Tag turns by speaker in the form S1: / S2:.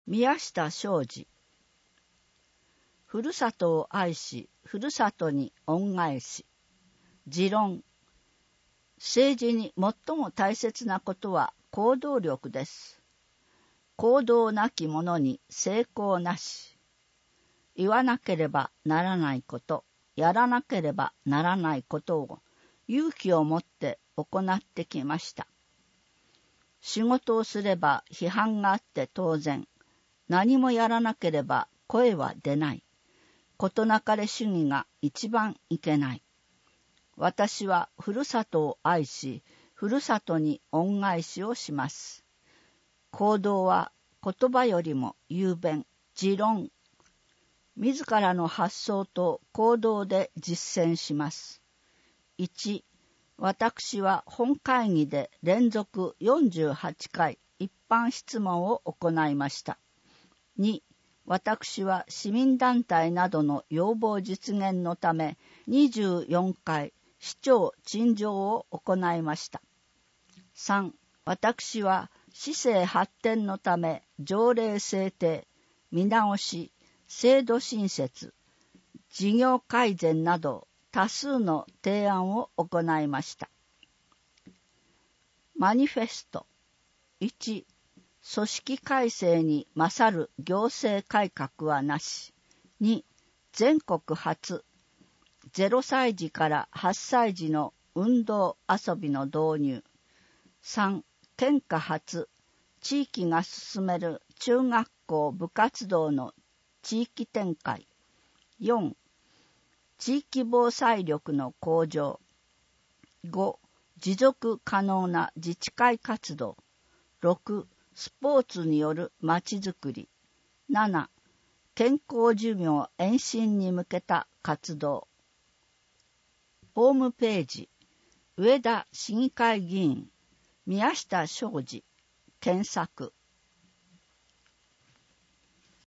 S1: 宮下正司。ふるさとを愛し、ふるさとに恩返し。持論。政治に最も大切なことは行動力です。行動なき者に成功なし。言わなければならないこと、やらなければならないことを勇気を持って行ってきました。仕事をすれば批判があって当然、何もやらなければ声は出ない。事なかれ主義が一番いけない。私はふるさとを愛し、ふるさとに恩返しをします。行動は言葉よりも雄弁、持論。自らの発想と行動で実践します。1、私は本会議で連続48回一般質問を行いました。2、私は市民団体などの要望実現のため24回市長陳情を行いました。3、私は市政発展のため条例制定、見直し、制度新設、事業改善など多数の提案を行いました。マニフェスト。1、組織改正に勝る行政改革はなし。2、全国初、0歳児から8歳児の運動遊びの導入。3、県下初、地域が進める中学校部活動の地域展開。4、地域防災力の向上。5、持続可能な自治会活動。6、スポーツによるまちづくり。7、健康寿命延伸に向けた活動。ホームページ、上田市議会議員、宮下正司、検索。